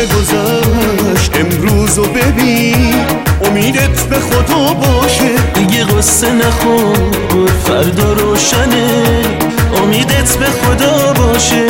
گذشت امروزو ببین، امیدت به خدا باشه. دیگه قصه نخور فردا روشنه، امیدت به خدا باشه.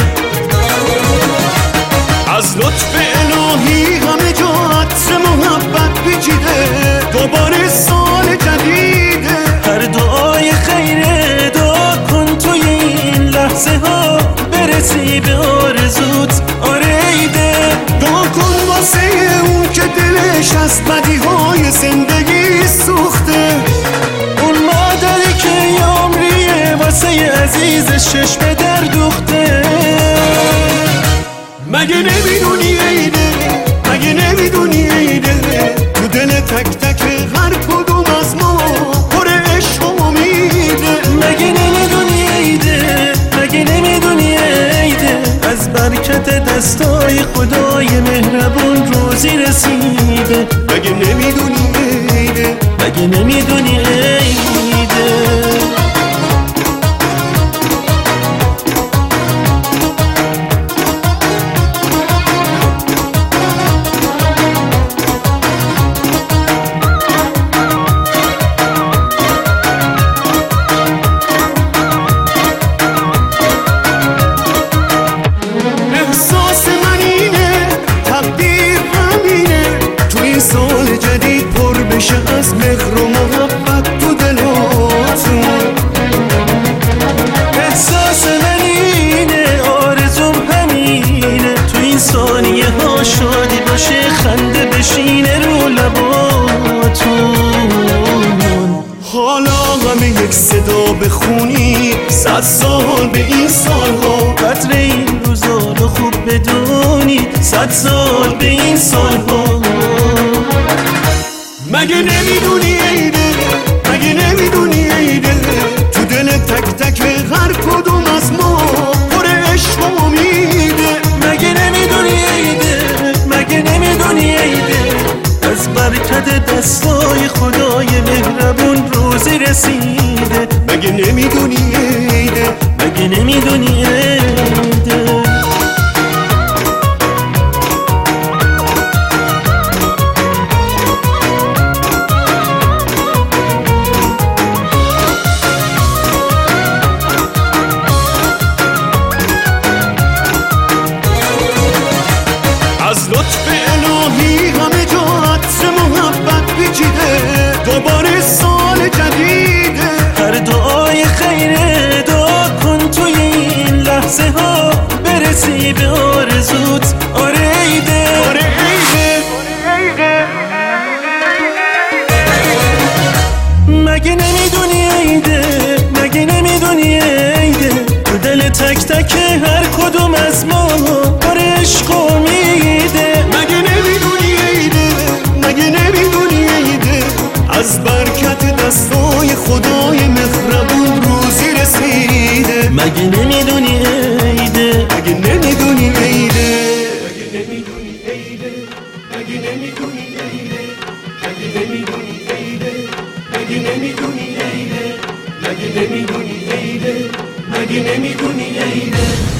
از لطف الهی همه جا عطر محبت پیچیده، دوباره سال جدیده. هر دعای خیره دعا کن توی این لحظه ها، برسی به آرزوت. آره ایده دعا کن واسه اون که دلش از بدیهای زندگی سوخته، اون مادری که یه عمریه واسه عزیزش چشم در دوخته. مگه نمیدونی ایده، مگه نمیدونی ایده، تو دل تک تک هر کدوم از ما پر عشق و امیده. مگه نمیدونی ایده، مگه نمیدونی ایده، از برکت دستای خدای مهربون روزی رسیده. مگه نمیدونی ایده، مگه نمیدونی ایده. سال جدید پر بشه از مهر و محبت تو دلاتون. احساس من اینه، آرزوم همینه، تو این ثانیه ها شادی باشه، خنده بشینه رو لباتون. حالا همه یک صدا بخونی، 100 سال به این سالها، قدر این روزا رو خوب بدونید، 100 سال به این سالها. مگه نمیدونی ایده، مگه نمیدونی ایده، تو دل تک تک هر کدوم از ما پر عشق و امیده. مگه نمیدونی ایده، مگه نمیدونی ایده، از برکت دستای خدای مهربون روزی رسیده. مگه نمیدونی ایده، مگه نمیدونی ایده. از لطف الهی همه جا عطر محبت پیچیده، دوباره سال جدیده. هر دعای خیره دعا کن توی این لحظه ها، برسی به آرزوت. آره ایده، آره ایده. مگه نمیدونی ایده، مگه نمیدونی ایده، تو دل تک تک هر کدوم از ما پر عشق و امیده. مگه نمیدونی ایده، مگه نمیدونی ایده، از برکت دستای خدای مهربون روزی رسیده. مگه نمیدونی ایده، مگه نمیدونی ایده، مگه نمیدونی ایده، مگه نمیدونی ایده، مگه نمیدونی ایده، مگه نمیدونی ایده، مگه نمیدونی ایده، مگه نمیدونی ایده.